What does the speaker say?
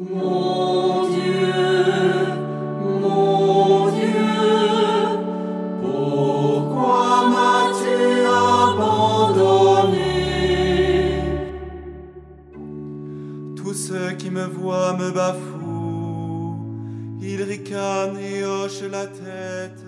Mon Dieu, pourquoi m'as-tu abandonné? Tous ceux qui me voient me bafouent, ils ricanent et hochent la tête.